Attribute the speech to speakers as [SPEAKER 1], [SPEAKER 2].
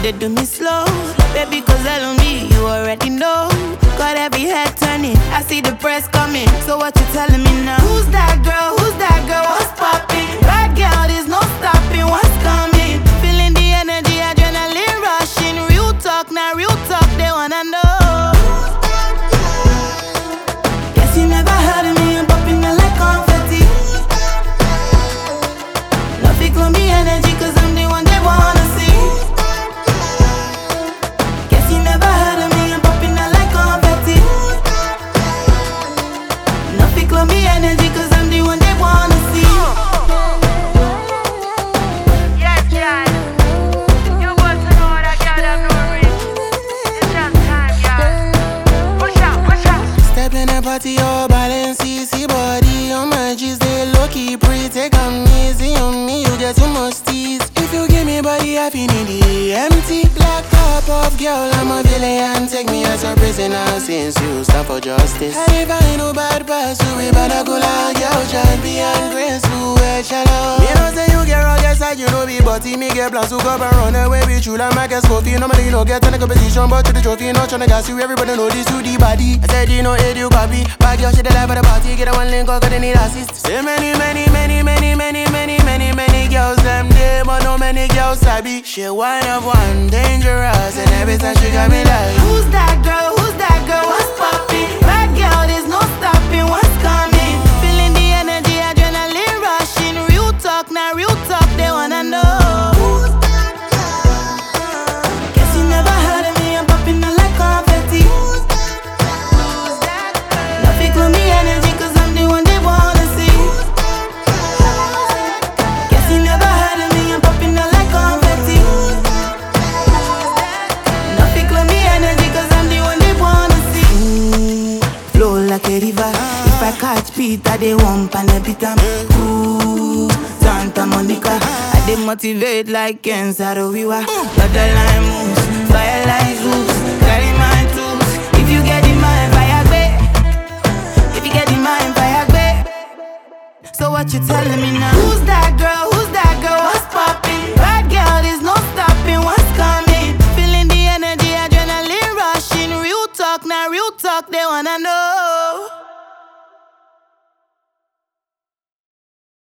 [SPEAKER 1] they do me slow. Baby, cause I on me, you already know. Got every head turning, I see the press coming. So what you telling me now? Who's that girl? Who's that girl? What's popping? Bad girl, there's no stopping. What's coming? Feeling the energy, adrenaline rushing. Real talk, now real talk, they wanna know. Guess you never heard of me, I'm popping out like confetti. Love it, call me energy, cause I'm the one they wanna see. Guess you never heard of me, I'm popping out like confetti. Love it, call me energy, cause I'm the one they wanna see.
[SPEAKER 2] Yes, girl. You want to know that girl have no ring. It's just time, girl. Push out, push out.
[SPEAKER 3] Step in the party, your balance, easy body. On my G's, they low-key pretty. Take 'em easy on me, you get too much tease. If you give me body, I feel in the empty. Black top of girl, I'm a villain. Take me as a prisoner since you stand for justice. I ain't no bad pass, you be better go like girl. Champion, graceful, shallow. Me know say you get rugged side, you know be butty. Me get plans to go and run away with you like Marcus Coffee. Normally you don't get in a competition, but to the trophy, not tryna gas you. Everybody know this to the body. I said you know it, you copy. Back your shit, the life of the party. Get a one link, cause they need assist. Say many girls them there, but no many girls sabi. She one of one, dangerous, and every time she got me like,
[SPEAKER 1] Who's that girl? Who's that girl? What's popping? Bad girl, there's no stopping. What's coming? Feeling the energy, adrenaline rushing. Real talk, now real talk, they wanna know. Guess you never heard of me, I'm popping out like confetti. Love it, call me energy, cause I'm the one they wanna see. Guess you never heard of me, I'm popping out like confetti. Love it, call me energy, cause I'm the one they wanna see. Flow like a river. If I catch Peter, they won't pan a bit am. Ooh, Santa Monica. I dey motivate like Ken Saro-Wiwa. Got the line moves, fire like Zeus. Carry my tools. If you get in mind, fire babe. If you get in mind, fire babe. So what you telling me now? Who's that girl?